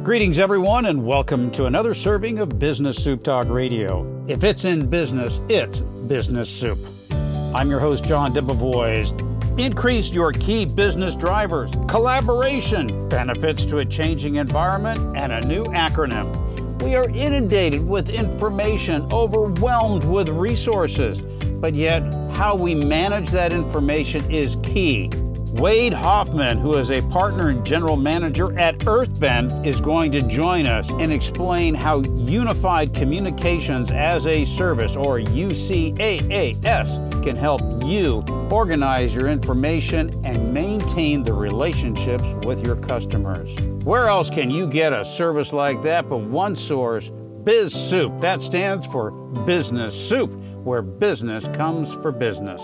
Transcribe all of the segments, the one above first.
Greetings, everyone, and welcome to another serving of Business Soup Talk Radio. If it's in business, it's Business Soup. I'm your host, John Debevoise. Increase your key business drivers, collaboration, benefits to a changing environment, and a new acronym. We are inundated with information, overwhelmed with resources, but yet how we manage that information is key. Wade Hoffman, who is a partner and general manager at Earthbend, is going to join us and explain how Unified Communications as a Service, or UCaaS, can help you organize your information and maintain the relationships with your customers. Where else can you get a service like that but one source, Biz Soup? That stands for Business Soup, where business comes for business.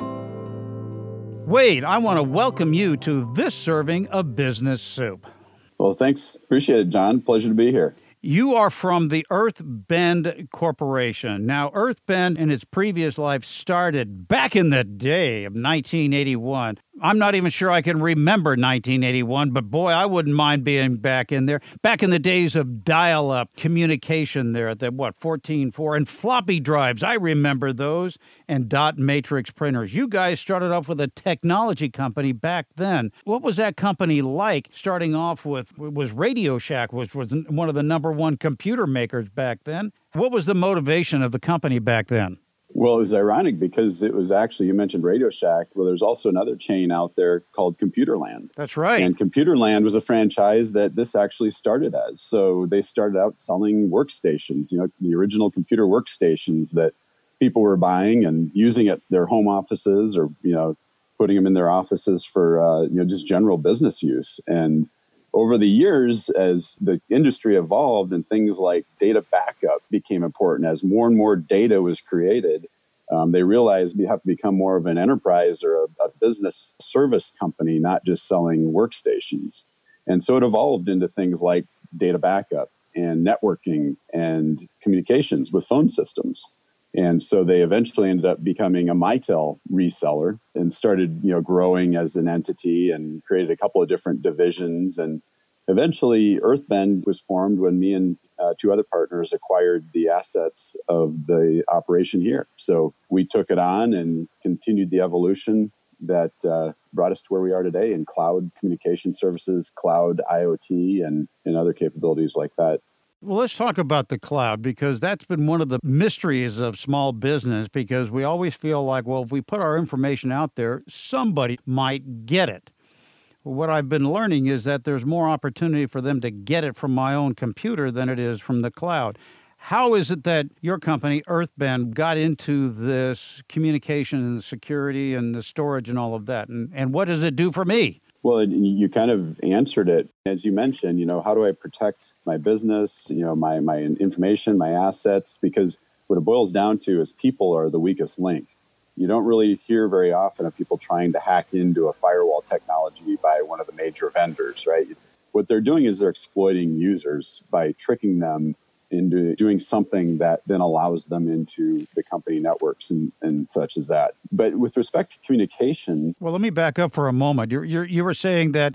Wade, I want to welcome you to this serving of Business Soup. Well, thanks. Appreciate it, John. Pleasure to be here. You are from the Earthbend Corporation. Now, Earthbend in its previous life started back in the day of 1981. I'm not even sure I can remember 1981, but boy, I wouldn't mind being back in there. Back in the days of dial-up communication there at the, 14.4, and floppy drives. I remember those, and dot matrix printers. You guys started off with a technology company back then. What was that company like starting off with? Was Radio Shack, which was one of the number one computer makers back then. What was the motivation of the company back then? Well, it was ironic because it was actually, you mentioned Radio Shack. Well, there's also another chain out there called Computerland. That's right. And Computerland was a franchise that this actually started as. So they started out selling workstations, the original computer workstations that people were buying and using at their home offices or, putting them in their offices for, just general business use. And over the years, as the industry evolved and things like data backup became important, as more and more data was created, they realized you have to become more of an enterprise or a business service company, not just selling workstations. And so it evolved into things like data backup and networking and communications with phone systems. And so they eventually ended up becoming a Mitel reseller and started, growing as an entity and created a couple of different divisions. And eventually Earthbend was formed when me and two other partners acquired the assets of the operation here. So we took it on and continued the evolution that brought us to where we are today in cloud communication services, cloud IoT, and other capabilities like that. Well, let's talk about the cloud, because that's been one of the mysteries of small business, because we always feel like, well, if we put our information out there, somebody might get it. What I've been learning is that there's more opportunity for them to get it from my own computer than it is from the cloud. How is it that your company, Earthbend, got into this communication and the security and the storage and all of that? And what does it do for me? Well, you kind of answered it. As you mentioned, how do I protect my business, my information, my assets? Because what it boils down to is people are the weakest link. You don't really hear very often of people trying to hack into a firewall technology by one of the major vendors, right? What they're doing is they're exploiting users by tricking them into doing something that then allows them into the company networks and such as that. But with respect to communication... Well, let me back up for a moment. You were saying that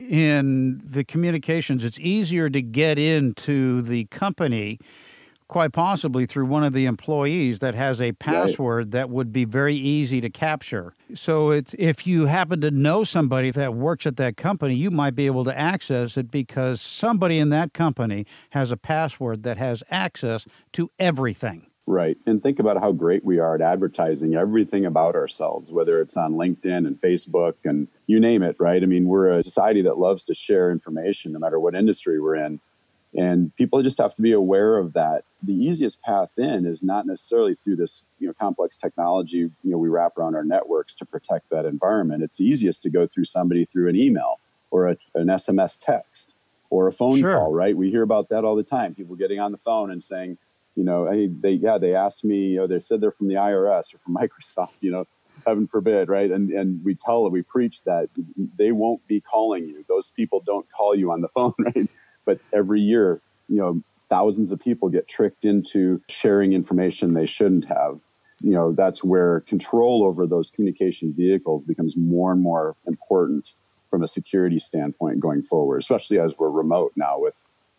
in the communications, it's easier to get into the company quite possibly through one of the employees that has a password that would be very easy to capture. So if you happen to know somebody that works at that company, you might be able to access it because somebody in that company has a password that has access to everything. Right. And think about how great we are at advertising everything about ourselves, whether it's on LinkedIn and Facebook and you name it, right? I mean, we're a society that loves to share information no matter what industry we're in. And people just have to be aware of that. The easiest path in is not necessarily through this, complex technology, we wrap around our networks to protect that environment. It's easiest to go through somebody through an email or an SMS text or a phone call, right? We hear about that all the time. People getting on the phone and saying, hey, they asked me, they said they're from the IRS or from Microsoft, heaven forbid, right? And we preach that they won't be calling you. Those people don't call you on the phone, right? But every year, thousands of people get tricked into sharing information they shouldn't have. That's where control over those communication vehicles becomes more and more important from a security standpoint going forward, especially as we're remote now with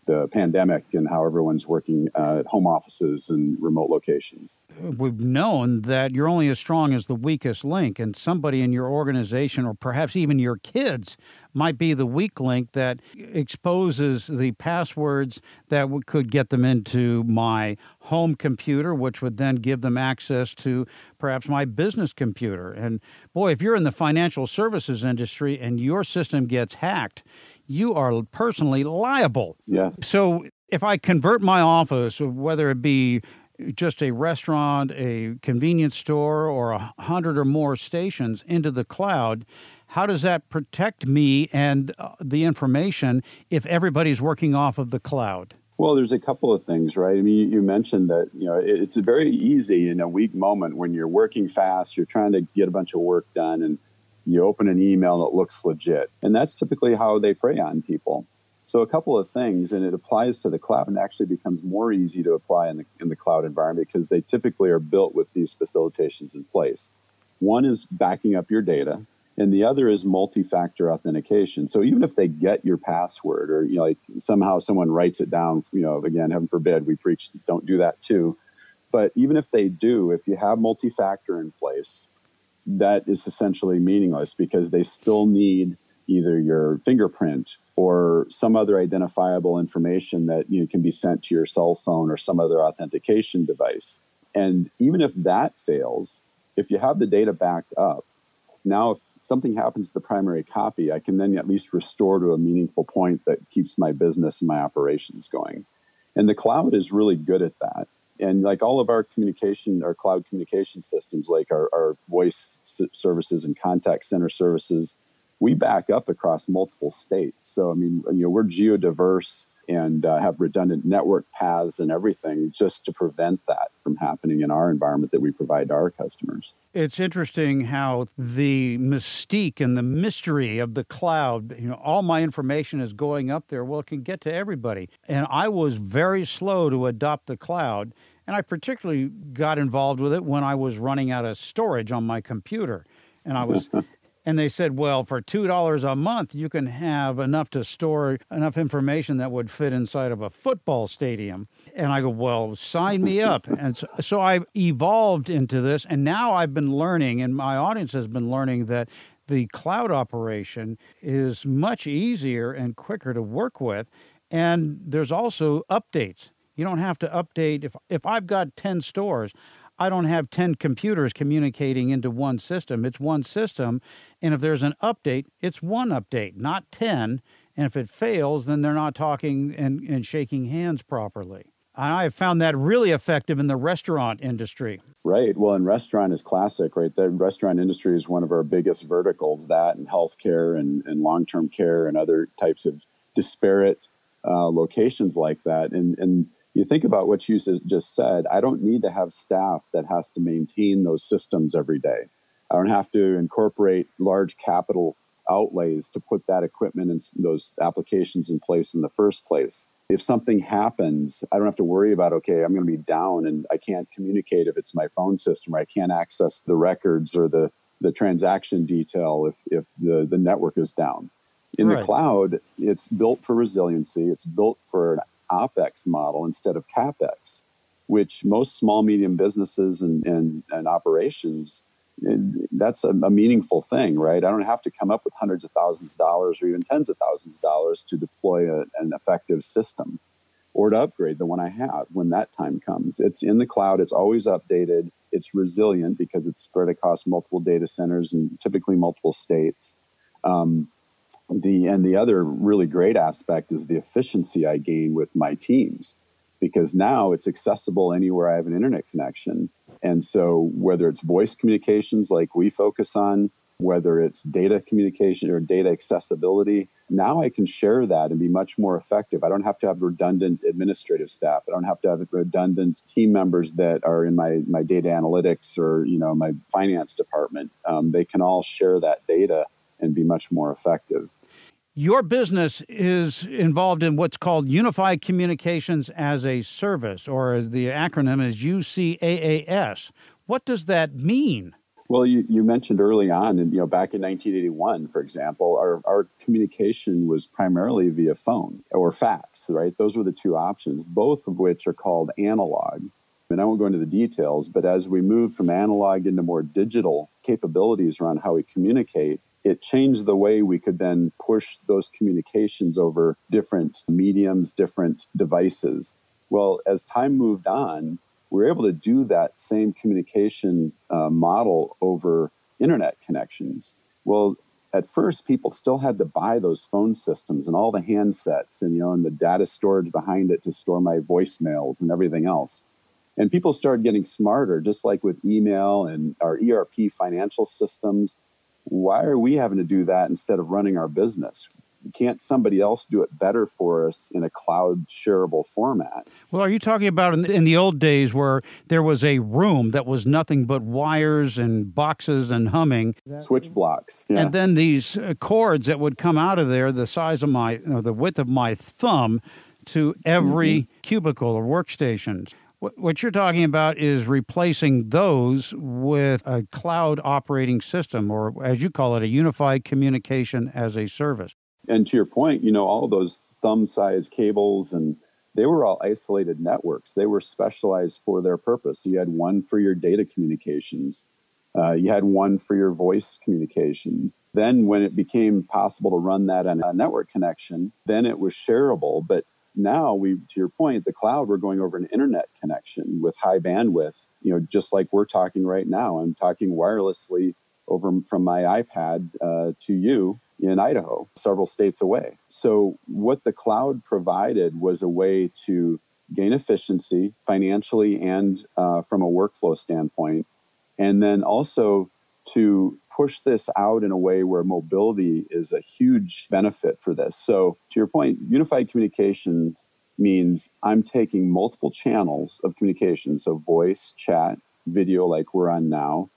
the pandemic and how everyone's working at home offices and remote locations. We've known that you're only as strong as the weakest link, and somebody in your organization or perhaps even your kids might be the weak link that exposes the passwords that could get them into my home computer, which would then give them access to perhaps my business computer. And boy, if you're in the financial services industry and your system gets hacked, you are personally liable. Yes. So if I convert my office, whether it be just a restaurant, a convenience store, or 100 or more stations into the cloud, how does that protect me and the information if everybody's working off of the cloud? Well, there's a couple of things, right? I mean, you mentioned that, it's very easy in a weak moment when you're working fast, you're trying to get a bunch of work done, and you open an email that looks legit. And that's typically how they prey on people. So a couple of things, and it applies to the cloud and actually becomes more easy to apply in the cloud environment because they typically are built with these facilitations in place. One is backing up your data, and the other is multi-factor authentication. So even if they get your password or, like somehow someone writes it down, again, heaven forbid, we preach don't do that too. But even if they do, if you have multi-factor in place, that is essentially meaningless because they still need either your fingerprint or some other identifiable information that can be sent to your cell phone or some other authentication device. And even if that fails, if you have the data backed up, now if something happens to the primary copy, I can then at least restore to a meaningful point that keeps my business and my operations going. And the cloud is really good at that. And like all of our cloud communication systems, like our voice services and contact center services, we back up across multiple states. So, I mean, we're geodiverse and have redundant network paths and everything just to prevent that from happening in our environment that we provide to our customers. It's interesting how the mystique and the mystery of the cloud, all my information is going up there. Well, it can get to everybody. And I was very slow to adopt the cloud. And I particularly got involved with it when I was running out of storage on my computer. And they said, well, for $2 a month, you can have enough to store enough information that would fit inside of a football stadium. And I go, well, sign me up. And so I evolved into this. And now I've been learning, and my audience has been learning, that the cloud operation is much easier and quicker to work with. And there's also updates. You don't have to update. If I've got 10 stores, I don't have 10 computers communicating into one system. It's one system. And if there's an update, it's one update, not 10. And if it fails, then they're not talking and shaking hands properly. I have found that really effective in the restaurant industry. Right. Well, and restaurant is classic, right? The restaurant industry is one of our biggest verticals, that and healthcare and long-term care and other types of disparate locations like that. And you think about what you just said, I don't need to have staff that has to maintain those systems every day. I don't have to incorporate large capital outlays to put that equipment and those applications in place in the first place. If something happens, I don't have to worry about, okay, I'm going to be down and I can't communicate if it's my phone system, or I can't access the records or the transaction detail if the network is down. In the cloud, it's built for resiliency. It's built for an OpEx model instead of CapEx, which most small, medium businesses and operations, that's a meaningful thing, right? I don't have to come up with hundreds of thousands of dollars or even tens of thousands of dollars to deploy an effective system or to upgrade the one I have when that time comes. It's in the cloud. It's always updated. It's resilient because it's spread across multiple data centers and typically multiple states. The other really great aspect is the efficiency I gain with my teams, because now it's accessible anywhere I have an internet connection. And so whether it's voice communications like we focus on, whether it's data communication or data accessibility, now I can share that and be much more effective. I don't have to have redundant administrative staff. I don't have to have redundant team members that are in my data analytics or my finance department. They can all share that data and be much more effective. Your business is involved in what's called Unified Communications as a Service, or as the acronym is UCaaS. What does that mean? Well, you mentioned early on, and back in 1981, for example, our communication was primarily via phone or fax, right? Those were the two options, both of which are called analog. And I won't go into the details, but as we moved from analog into more digital capabilities around how we communicate, it changed the way we could then push those communications over different mediums, different devices. Well, as time moved on, we were able to do that same communication model over internet connections. Well, at first, people still had to buy those phone systems and all the handsets and the data storage behind it to store my voicemails and everything else. And people started getting smarter, just like with email and our ERP financial systems. Why are we having to do that instead of running our business? Can't somebody else do it better for us in a cloud shareable format? Well, are you talking about in the old days where there was a room that was nothing but wires and boxes and humming? Switch blocks. Yeah. And then these cords that would come out of there the size of the width of my thumb to every cubicle or workstation. What you're talking about is replacing those with a cloud operating system, or as you call it, a unified communication as a service. And to your point, all those thumb-sized cables, and they were all isolated networks. They were specialized for their purpose. So you had one for your data communications. You had one for your voice communications. Then when it became possible to run that on a network connection, then it was shareable. But now to your point, the cloud, we're going over an internet connection with high bandwidth, just like we're talking right now. I'm talking wirelessly over from my iPad to you in Idaho, several states away. So what the cloud provided was a way to gain efficiency financially and from a workflow standpoint, and then also to push this out in a way where mobility is a huge benefit for this. So to your point, unified communications means I'm taking multiple channels of communication, so voice, chat, video like we're on now,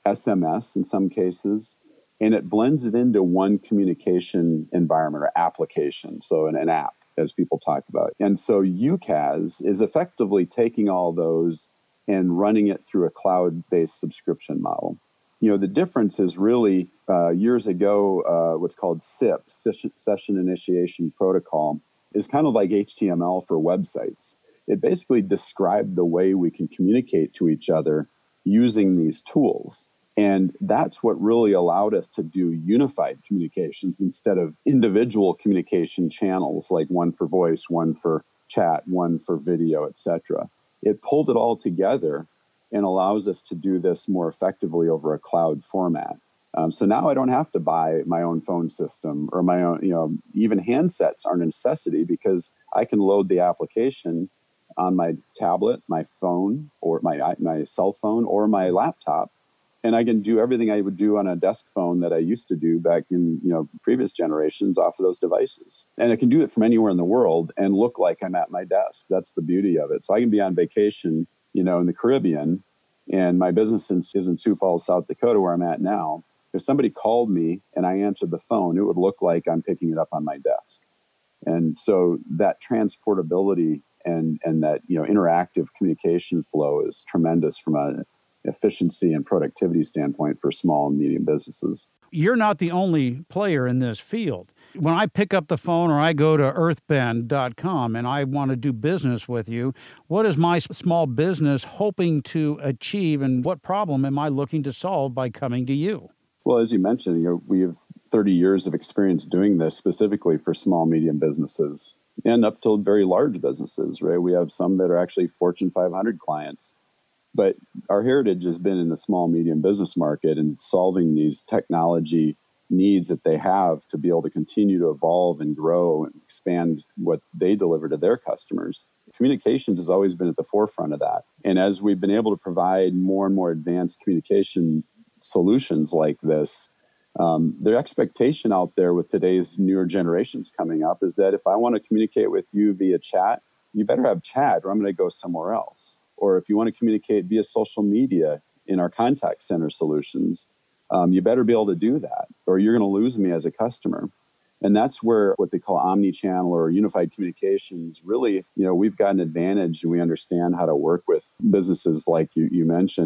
SMS in some cases, and it blends it into one communication environment or application, so an app, as people talk about. And so UCaaS is effectively taking all those and running it through a cloud-based subscription model. The difference is really years ago, what's called SIP, Session Initiation Protocol, is kind of like HTML for websites. It basically described the way we can communicate to each other using these tools. And that's what really allowed us to do unified communications instead of individual communication channels, like one for voice, one for chat, one for video, etc. It pulled it all together and allows us to do this more effectively over a cloud format. So now I don't have to buy my own phone system or my own, even handsets aren't a necessity because I can load the application on my tablet, my phone, or my cell phone or my laptop. And I can do everything I would do on a desk phone that I used to do back in previous generations off of those devices. And I can do it from anywhere in the world and look like I'm at my desk. That's the beauty of it. So I can be on vacation, in the Caribbean, and my business is in Sioux Falls, South Dakota, where I'm at now. If somebody called me and I answered the phone, it would look like I'm picking it up on my desk. And so that transportability and that interactive communication flow is tremendous from an efficiency and productivity standpoint for small and medium businesses. You're not the only player in this field. When I pick up the phone or I go to earthbend.com and I want to do business with you, what is my small business hoping to achieve and what problem am I looking to solve by coming to you? Well, as you mentioned, we have 30 years of experience doing this specifically for small, medium businesses and up to very large businesses, right? We have some that are actually Fortune 500 clients. But our heritage has been in the small, medium business market and solving these technology needs that they have to be able to continue to evolve and grow and expand what they deliver to their customers. Communications has always been at the forefront of that. And as we've been able to provide more and more advanced communication solutions like this, the expectation out there with today's newer generations coming up is that if I want to communicate with you via chat, you better have chat or I'm going to go somewhere else. Or if you want to communicate via social media in our contact center solutions, you better be able to do that or you're going to lose me as a customer. And that's where what they call omni-channel or unified communications really, we've got an advantage and we understand how to work with businesses like you mentioned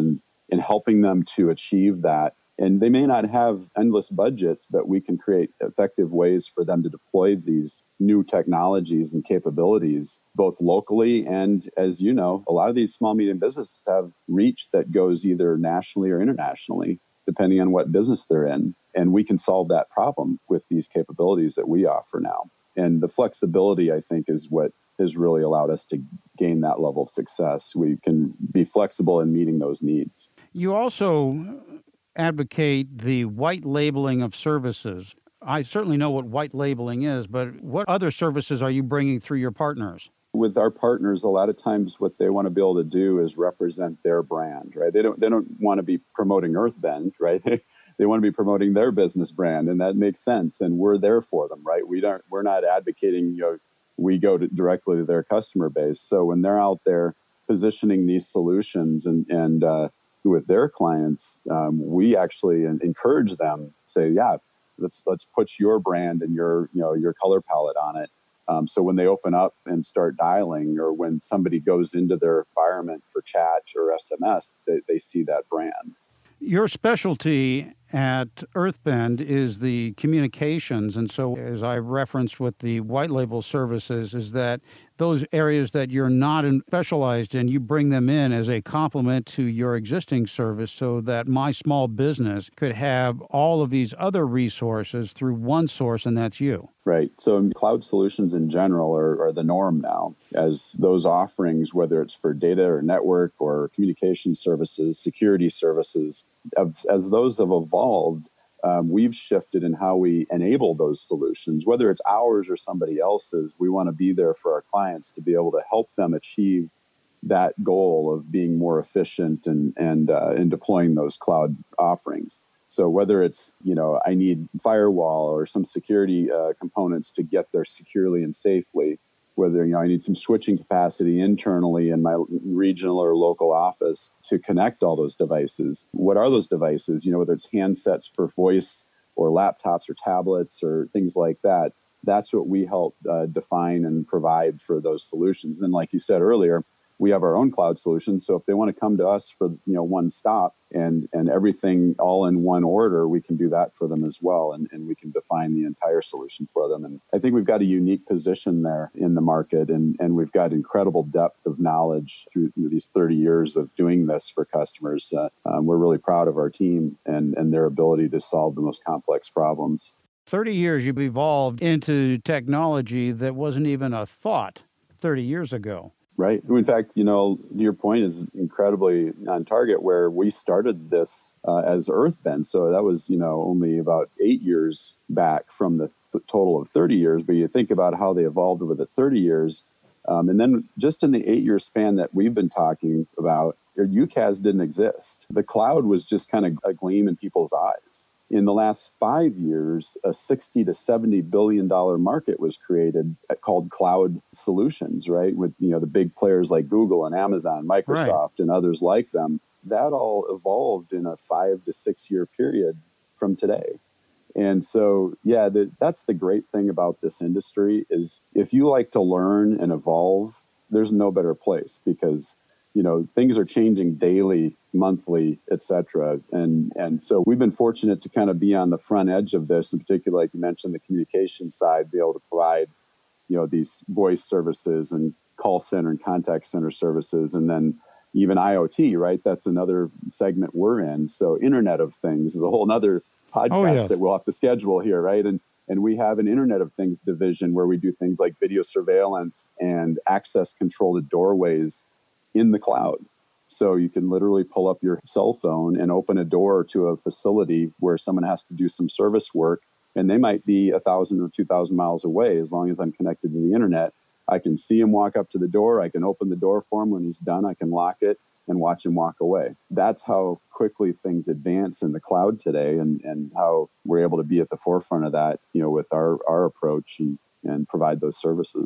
in helping them to achieve that. And they may not have endless budgets, but we can create effective ways for them to deploy these new technologies and capabilities, both locally and, as you know, a lot of these small, medium businesses have reach that goes either nationally or internationally, depending on what business they're in. And we can solve that problem with these capabilities that we offer now. And the flexibility, I think, is what has really allowed us to gain that level of success. We can be flexible in meeting those needs. You also advocate the white labeling of services. I certainly know what white labeling is, but what other services are you bringing through your partners? With our partners, a lot of times what they want to be able to do is represent their brand, right? They don't want to be promoting Earthbend, right? They want to be promoting their business brand, and that makes sense. And we're there for them, right? We're not advocating, we go directly to their customer base. So when they're out there positioning these solutions and with their clients, we actually encourage them, say, yeah, let's put your brand and your color palette on it. So when they open up and start dialing, or when somebody goes into their environment for chat or SMS, they see that brand. Your specialty at Earthbend is the communications. And so, as I referenced with the white label services, is that those areas that you're not specialized in, you bring them in as a complement to your existing service so that my small business could have all of these other resources through one source, and that's you. Right. So cloud solutions in general are the norm now, as those offerings, whether it's for data or network or communication services, security services, as those have evolved, we've shifted in how we enable those solutions, whether it's ours or somebody else's. We want to be there for our clients to be able to help them achieve that goal of being more efficient and in deploying those cloud offerings. So whether it's, I need firewall or some security components to get there securely and safely, whether, I need some switching capacity internally in my regional or local office to connect all those devices. What are those devices? Whether it's handsets for voice or laptops or tablets or things like that, that's what we help define and provide for those solutions. And like you said earlier, we have our own cloud solutions. So if they want to come to us for one stop and everything all in one order, we can do that for them as well. And we can define the entire solution for them. And I think we've got a unique position there in the market. And we've got incredible depth of knowledge through these 30 years of doing this for customers. We're really proud of our team and their ability to solve the most complex problems. 30 years you've evolved into technology that wasn't even a thought 30 years ago. Right. In fact, your point is incredibly on target, where we started this as Earthbend. So that was, only about 8 years back from the total of 30 years. But you think about how they evolved over the 30 years. And then just in the 8-year span that we've been talking about, UCaaS didn't exist. The cloud was just kind of a gleam in people's eyes. In the last 5 years, a $60 to $70 billion market was created called cloud solutions, right? With, the big players like Google and Amazon, Microsoft, right, and others like them. That all evolved in a 5 to 6 year period from today. And so, that's the great thing about this industry is if you like to learn and evolve, there's no better place because things are changing daily, monthly, et cetera. And so we've been fortunate to kind of be on the front edge of this, in particular, like you mentioned, the communication side, be able to provide, these voice services and call center and contact center services. And then even IoT, right? That's another segment we're in. So Internet of Things is a whole nother podcast that we'll have to schedule here, right? And we have an Internet of Things division where we do things like video surveillance and access control to doorways in the cloud. So you can literally pull up your cell phone and open a door to a facility where someone has to do some service work, and they might be 1,000 or 2,000 miles away. As long as I'm connected to the internet, I can see him walk up to the door. I can open the door for him. When he's done, I can lock it and watch him walk away. That's how quickly things advance in the cloud today, and how we're able to be at the forefront of that, with our approach and provide those services.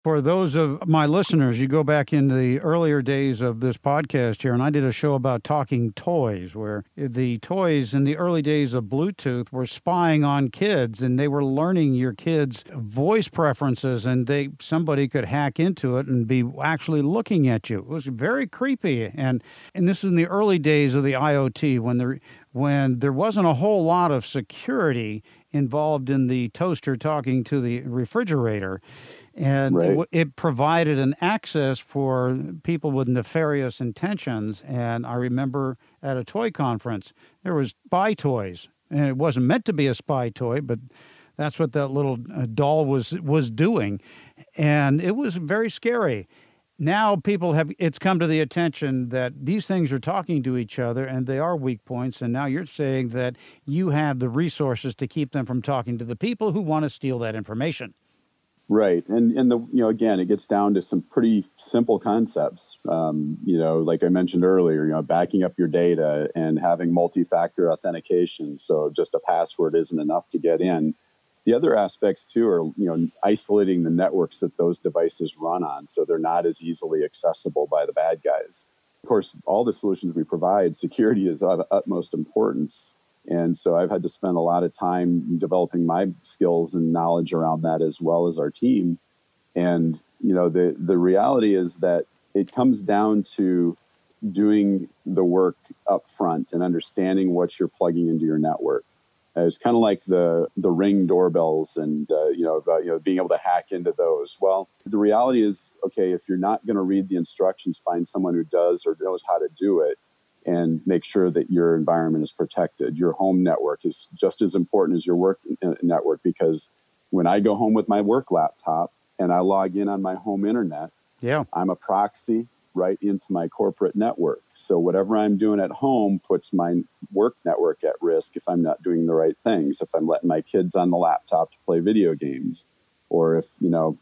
For those of my listeners, you go back in the earlier days of this podcast here, and I did a show about talking toys, where the toys in the early days of Bluetooth were spying on kids, and they were learning your kids' voice preferences, and somebody could hack into it and be actually looking at you. It was very creepy, and this is in the early days of the IoT, when there wasn't a whole lot of security involved in the toaster talking to the refrigerator. And right. it provided an access for people with nefarious intentions. And I remember at a toy conference, there was spy toys. And it wasn't meant to be a spy toy, but that's what that little doll was doing. And it was very scary. Now it's come to the attention that these things are talking to each other and they are weak points. And now you're saying that you have the resources to keep them from talking to the people who want to steal that information. Right. And again, it gets down to some pretty simple concepts. Like I mentioned earlier, backing up your data and having multi-factor authentication. So just a password isn't enough to get in. The other aspects too are, isolating the networks that those devices run on so they're not as easily accessible by the bad guys. Of course, all the solutions we provide, security is of utmost importance. And so I've had to spend a lot of time developing my skills and knowledge around that as well as our team. And, the reality is that it comes down to doing the work up front and understanding what you're plugging into your network. It's kind of like the Ring doorbells and, being able to hack into those. Well, the reality is, okay, if you're not going to read the instructions, find someone who does or knows how to do it. And make sure that your environment is protected. Your home network is just as important as your work network, because when I go home with my work laptop and I log in on my home internet, I'm a proxy right into my corporate network. So whatever I'm doing at home puts my work network at risk if I'm not doing the right things, if I'm letting my kids on the laptop to play video games, or if,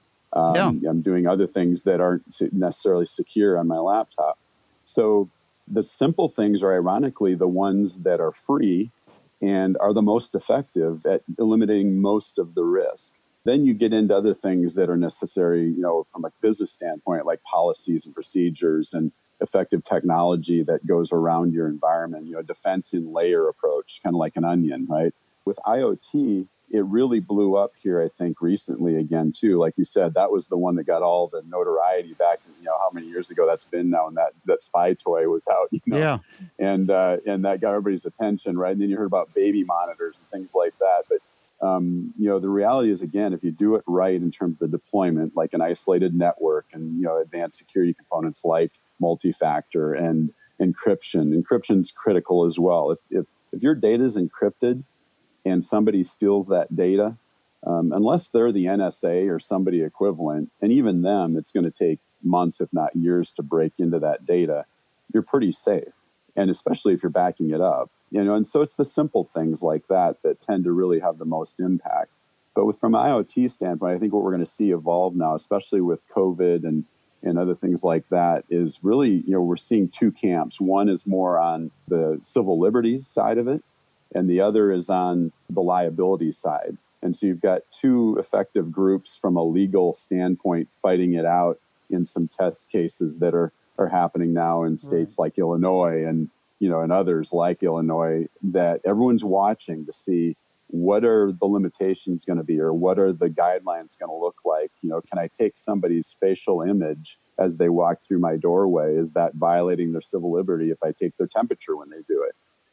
I'm doing other things that aren't necessarily secure on my laptop. So the simple things are ironically the ones that are free and are the most effective at eliminating most of the risk. Then you get into other things that are necessary, from a business standpoint, like policies and procedures and effective technology that goes around your environment, defense in layer approach, kind of like an onion, right? With IoT, it really blew up here, I think, recently again, too. Like you said, that was the one that got all the notoriety back, how many years ago that's been now, and that spy toy was out, and that got everybody's attention, right? And then you heard about baby monitors and things like that. But, the reality is, again, if you do it right in terms of the deployment, like an isolated network and, advanced security components like multi-factor and encryption's critical as well. If your data is encrypted, and somebody steals that data, unless they're the NSA or somebody equivalent, and even them, it's going to take months, if not years, to break into that data, you're pretty safe. And especially if you're backing it up, and so it's the simple things like that tend to really have the most impact. But from an IoT standpoint, I think what we're going to see evolve now, especially with COVID and other things like that, is really, we're seeing two camps. One is more on the civil liberties side of it, and the other is on the liability side. And so you've got two effective groups from a legal standpoint fighting it out in some test cases that are happening now in states like Illinois and others like Illinois, that everyone's watching to see what are the limitations going to be, or what are the guidelines going to look like. Can I take somebody's facial image as they walk through my doorway? Is that violating their civil liberty if I take their temperature when they do it?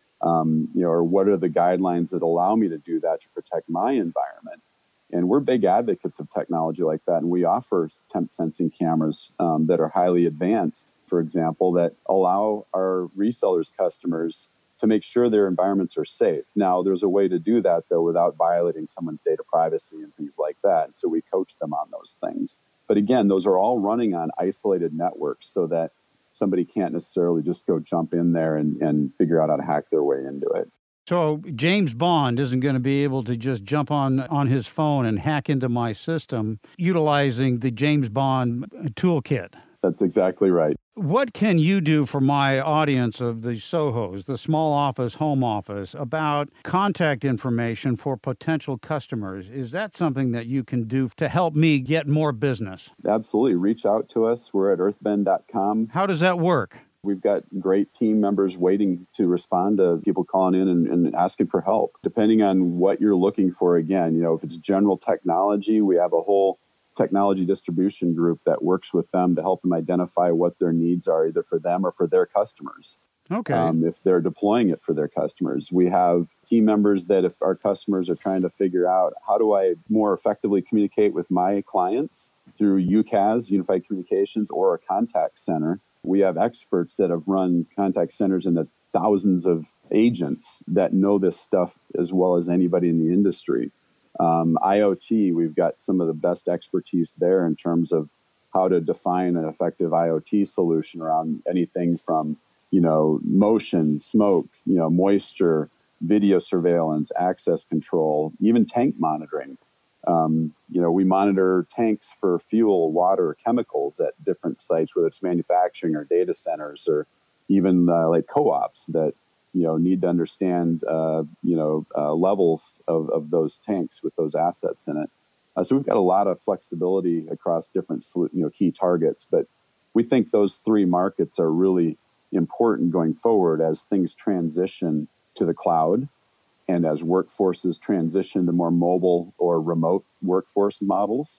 Or what are the guidelines that allow me to do that to protect my environment? And we're big advocates of technology like that. And we offer temp sensing cameras that are highly advanced, for example, that allow our resellers' customers to make sure their environments are safe. Now, there's a way to do that, though, without violating someone's data privacy and things like that. And so we coach them on those things. But again, those are all running on isolated networks so that somebody can't necessarily just go jump in there and figure out how to hack their way into it. So James Bond isn't going to be able to just jump on his phone and hack into my system utilizing the James Bond toolkit. That's exactly right. What can you do for my audience of the SOHOs, the small office, home office, about contact information for potential customers? Is that something that you can do to help me get more business? Absolutely. Reach out to us. We're at earthbend.com. How does that work? We've got great team members waiting to respond to people calling in and asking for help. Depending on what you're looking for, again, if it's general technology, we have a whole technology distribution group that works with them to help them identify what their needs are, either for them or for their customers. Okay. If they're deploying it for their customers. We have team members that if our customers are trying to figure out how do I more effectively communicate with my clients through UCaaS, Unified Communications, or a contact center, we have experts that have run contact centers in the thousands of agents that know this stuff as well as anybody in the industry. IoT, we've got some of the best expertise there in terms of how to define an effective IoT solution around anything from, motion, smoke, moisture, video surveillance, access control, even tank monitoring. We monitor tanks for fuel, water, chemicals at different sites, whether it's manufacturing or data centers or even like co-ops that need to understand, levels of those tanks with those assets in it. So we've got a lot of flexibility across different, key targets. But we think those three markets are really important going forward as things transition to the cloud and as workforces transition to more mobile or remote workforce models.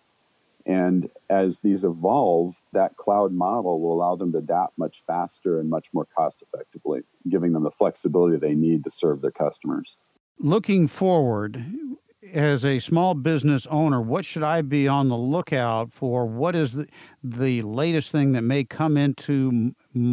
And as these evolve, that cloud model will allow them to adapt much faster and much more cost effectively, giving them the flexibility they need to serve their customers. Looking forward, as a small business owner, what should I be on the lookout for? What is the latest thing that may come into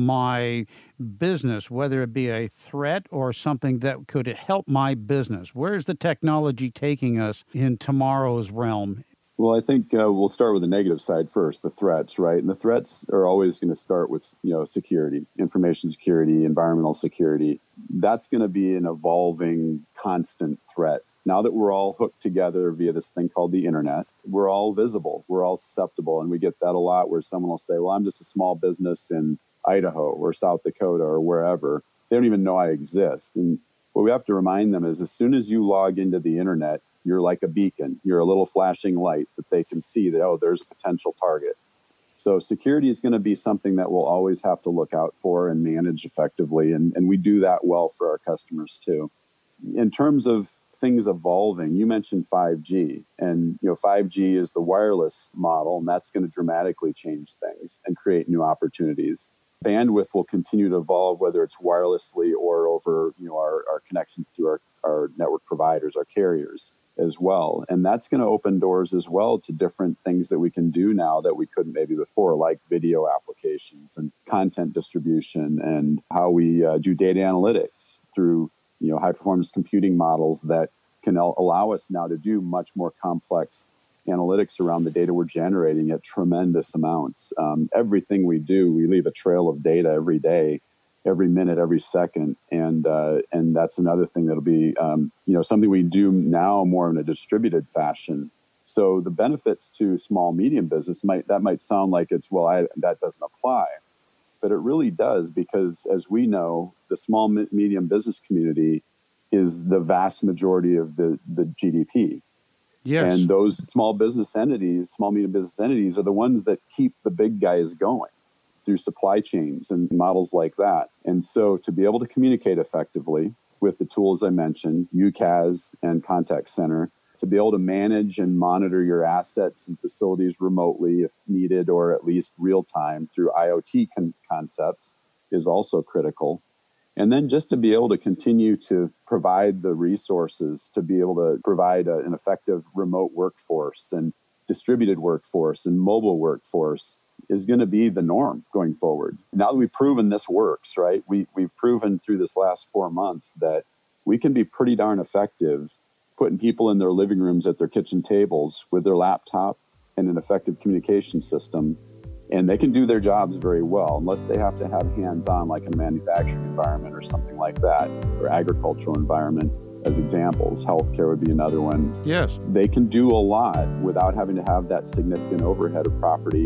my business, whether it be a threat or something that could help my business? Where's the technology taking us in tomorrow's realm? Well, I think we'll start with the negative side first, the threats, right? And the threats are always going to start with, security, information security, environmental security. That's going to be an evolving, constant threat. Now that we're all hooked together via this thing called the internet, we're all visible, we're all susceptible. And we get that a lot where someone will say, well, I'm just a small business in Idaho or South Dakota or wherever. They don't even know I exist. And what we have to remind them is as soon as you log into the internet, you're like a beacon. You're a little flashing light that they can see that, there's a potential target. So security is going to be something that we'll always have to look out for and manage effectively. And we do that well for our customers too. In terms of things evolving, you mentioned 5G. And 5G is the wireless model, and that's going to dramatically change things and create new opportunities. Bandwidth will continue to evolve, whether it's wirelessly or over our connections through our network providers, our carriers as well. And that's going to open doors as well to different things that we can do now that we couldn't maybe before, like video applications and content distribution and how we do data analytics through high performance computing models that can allow us now to do much more complex analytics around the data we're generating at tremendous amounts. Everything we do, we leave a trail of data every day, every minute, every second. And that's another thing that'll be, something we do now more in a distributed fashion. So the benefits to small, medium business might sound like that doesn't apply, but it really does, because as we know, the small, medium business community is the vast majority of the GDP. Yes. And those small, medium business entities are the ones that keep the big guys going through supply chains and models like that. And so to be able to communicate effectively with the tools I mentioned, UCaaS and contact center, to be able to manage and monitor your assets and facilities remotely if needed, or at least real time through IoT concepts is also critical. And then just to be able to continue to provide the resources to be able to provide an effective remote workforce and distributed workforce and mobile workforce is going to be the norm going forward. Now that we've proven this works, right? We've proven through this last 4 months that we can be pretty darn effective putting people in their living rooms at their kitchen tables with their laptop and an effective communication system. And they can do their jobs very well, unless they have to have hands-on, like in a manufacturing environment or something like that, or agricultural environment as examples. Healthcare would be another one. Yes. They can do a lot without having to have that significant overhead of property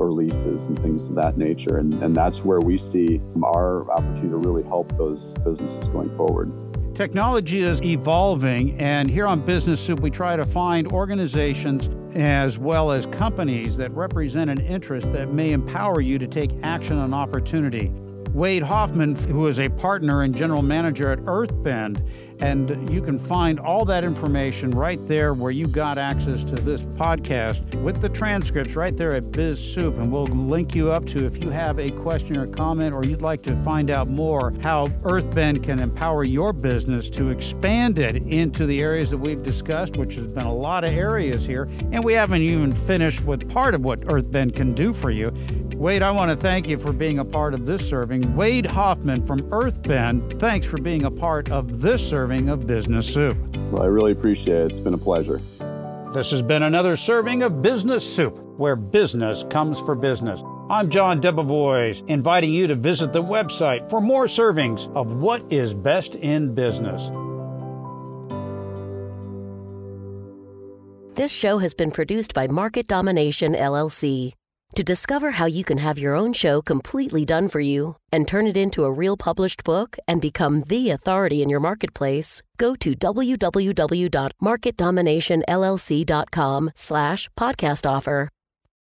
or leases and things of that nature. And that's where we see our opportunity to really help those businesses going forward. Technology is evolving, and here on Business Soup, we try to find organizations as well as companies that represent an interest that may empower you to take action on opportunity. Wade Hoffman, who is a partner and general manager at Earthbend, and you can find all that information right there where you got access to this podcast with the transcripts right there at Biz Soup, and we'll link you up to if you have a question or comment or you'd like to find out more how Earthbend can empower your business to expand it into the areas that we've discussed, which has been a lot of areas here, and we haven't even finished with part of what Earthbend can do for you. Wade, I want to thank you for being a part of this serving. Wade Hoffman from Earthbend, thanks for being a part of this serving of Business Soup. Well, I really appreciate it. It's been a pleasure. This has been another serving of Business Soup, where business comes for business. I'm John Debevoise, inviting you to visit the website for more servings of what is best in business. This show has been produced by Market Domination, LLC. To discover how you can have your own show completely done for you and turn it into a real published book and become the authority in your marketplace, go to www.marketdominationllc.com/podcast offer.